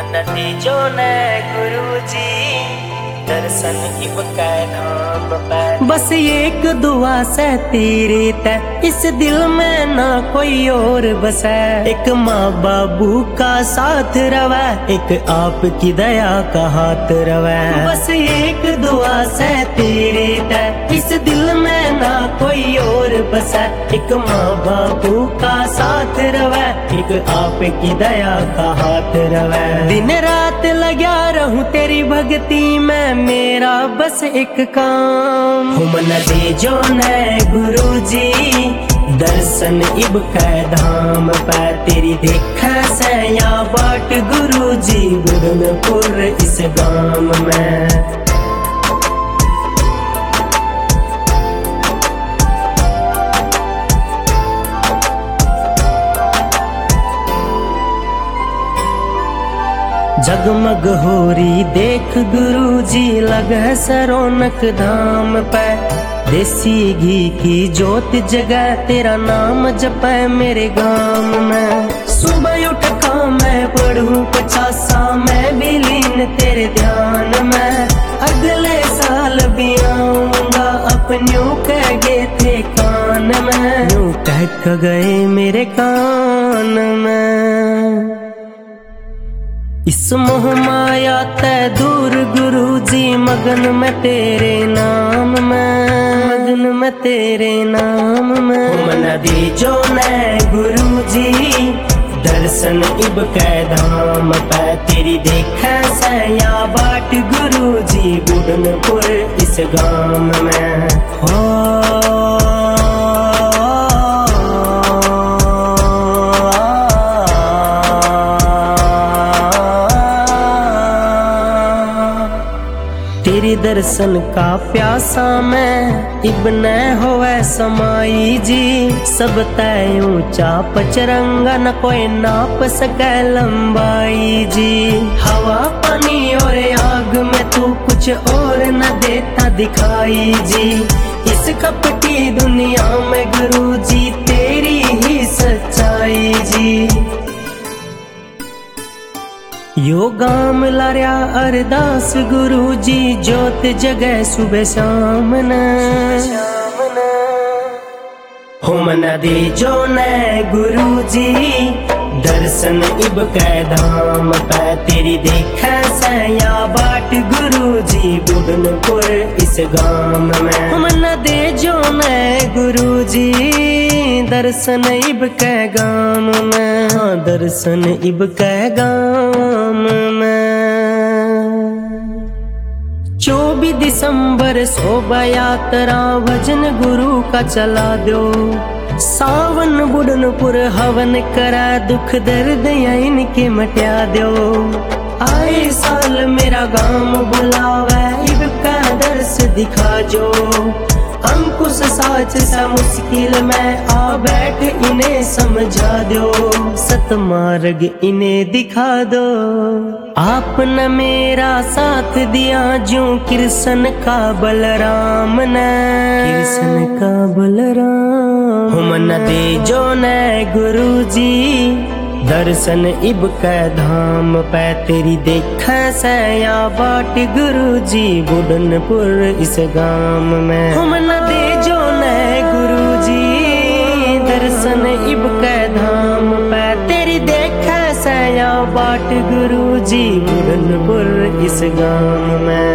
नतीजो ने गुरुजी दर्शन इब धाम पे। बस एक दुआ से तेरी तय इस दिल में ना कोई और बसे। एक माँ बाबू का साथ रवे, एक आपकी दया का हाथ रवे। बस एक दुआ से तेरी तय इस दिल में ना कोई और बसे। एक माँ बाबू का साथ रवे, एक आपकी दया का हाथ रवे। दिन रात लगा रहूं तेरी भक्ति में, मेरा बस एक काम हम न दे जो न गुरुजी दर्शन इब धाम पे। तेरी देखा से या बाट गुरुजी बुढ़नपुर इस गांव में। जगमग होरी देख गुरुजी लगे से रौनक धाम पे। देसी घी की जोत जगह तेरा नाम जपे मेरे गांव में। सुबह उठ का मैं पढ़ूं पचासा मैं भी लीन तेरे ध्यान में। अगले साल भी आऊंगा अपनियों कह गए थे कान में। यूं कह गए मेरे कान में। इस मोह माया ते दूर गुरुजी मगन में तेरे नाम में। मगन में तेरे नाम में हम न दे जो न गुरुजी दर्शन इब धाम पे। तेरी देखा से या बाट गुरुजी बुढ़नपुर इस गांव में। तेरी दर्शन का प्यासा मैं इब्न होवे समाई जी। सब तय ऊंचा पचरंगा न कोई नाप सके लंबाई जी। हवा पानी और आग में तू कुछ और न देता दिखाई जी। इस कपटी दुनिया में गुरुजी तेरी ही सच्चाई जी। यो गाम लार्या अरदास गुरुजी जोत जगह सुबह शाम न। हम न दे जो न गुरुजी दर्शन इब धाम पे। तेरी देखा से या बाट गुरुजी बुढ़नपुर इस गांव में। हम न दे जो न गुरुजी दर्शन इब गांव में। हाँ दर्शन इब गांव में। 24 दिसंबर शोभा यात्रा भजन गुरु का चला दो। सावन बुढ़नपुर हवन करा दुख दर्द इनके मटिया दो। आए साल मेरा गांव बुलावे इब का दर्श दिखा जो। अंकुश साच सा मुश्किल में आ बैठ इन्हें समझा दो। सतमार्ग इन्हें दिखा दो। आपने मेरा साथ दिया जो कृष्ण का बलराम ने। कृष्ण का बलराम हम न दे जो न गुरुजी दर्शन इब धाम पे। तेरी देखा से या बाट गुरुजी बुढ़नपुर इस गांव में। हम न दे जो न गुरुजी दर्शन इब धाम पे। तेरी देखा से या बाट गुरुजी बुढ़नपुर इस गांव में।